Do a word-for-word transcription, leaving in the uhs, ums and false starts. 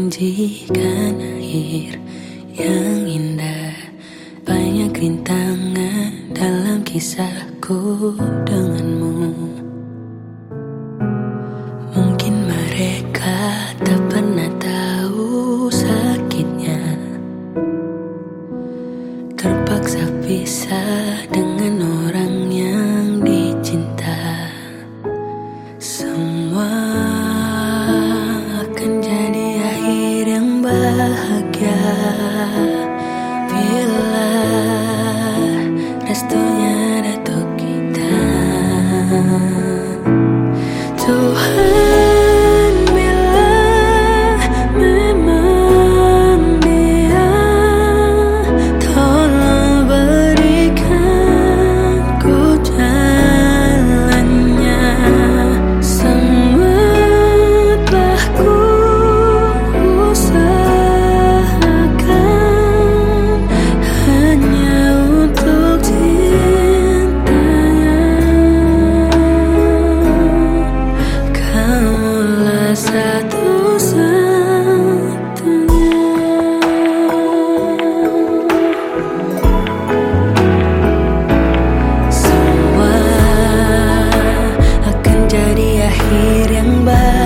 menjanjikan akhir yang indah. Banyak rintangan dalam kisahku denganmu. Mungkin mereka tak pernah tahu sakitnya terpaksa pisah dengan orang yang dicinta. Semua akan jadi akhir yang bahagia bila restunya datuk kita. Tuhan, bila memang dia, tolong berikan ku jalannya. Semua telah ku usahakan hanya untuk cintanya. Kaulah satu-satunya. Semua akan jadi akhir yang baik